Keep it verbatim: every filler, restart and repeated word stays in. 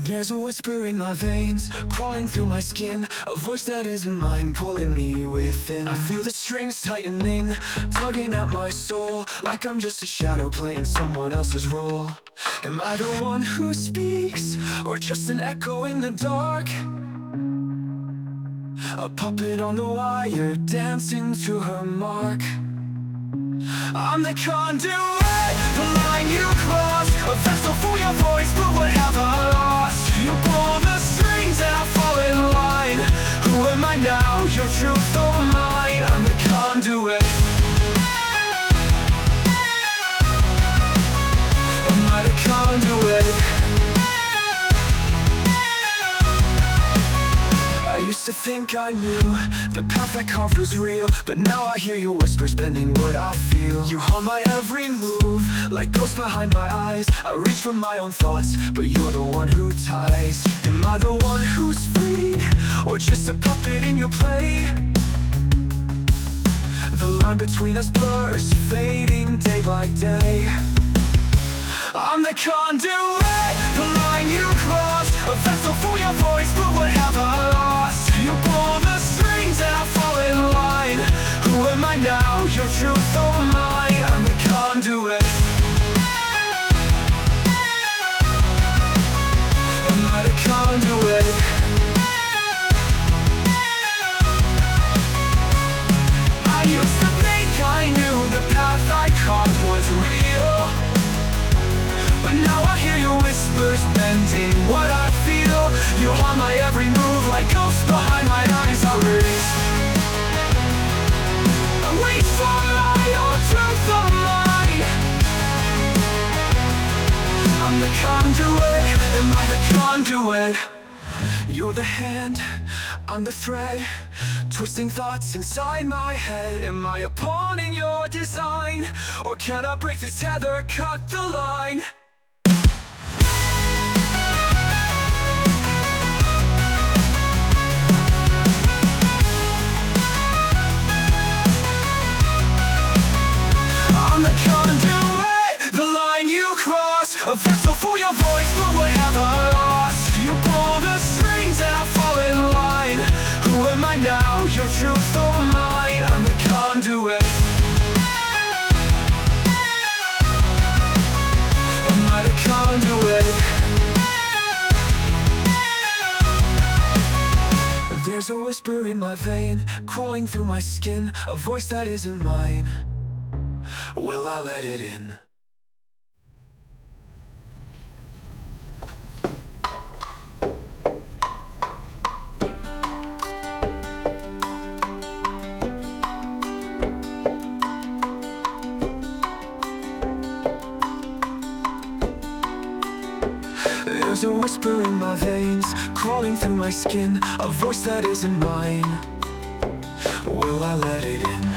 There's a whisper in my veins, crawling through my skin, a voice that isn't mine, pulling me within. I feel the strings tightening, tugging at my soul, like I'm just a shadow playing someone else's role. Am I the one who speaks, or just an echo in the dark? A puppet on the wire, dancing to her mark. I'm the conduit, the line you cross, a vessel for your voice, but what have I lost? You pull the strings and I fall in line. Who am I now, your truth or mine? I'm the conduit. Am I the conduit? I used to think I knew the path I carved was real, but now I hear your whispers bending what I feel. You haunt my every move, like ghosts behind my eyes. I reach for my own thoughts, but you're the one who ties. Am I the one who's free, or just a puppet in your play? The line between us blurs, fading day by day. I'm the conduit, the line you cross, a vessel for your voice, but what have I lost? You pull the strings and I fall in line. Who am I now, your truth or mine? I'm the conduit. Am I the conduit? I used to think I knew the path I carved was real, but now I hear your whispers bending what I feel. You haunt my every move like ghosts behind my eyes. I race, I wait for your truth or mine. I'm the conduit, am I the conduit? You're the hand, I'm the thread, twisting thoughts inside my head. Am I a pawn in your design, or can I break the tether, cut the line? I'm the conduit, the line you cross, a vessel for your voice, but what have I lost? You pull the strings and I fall in line. Who am I now, your truth or mine? I'm the conduit. Am I the conduit? There's a whisper in my vein, crawling through my skin, a voice that isn't mine. Will I let it in? There's a whisper in my veins, crawling through my skin, a voice that isn't mine. Will I let it in?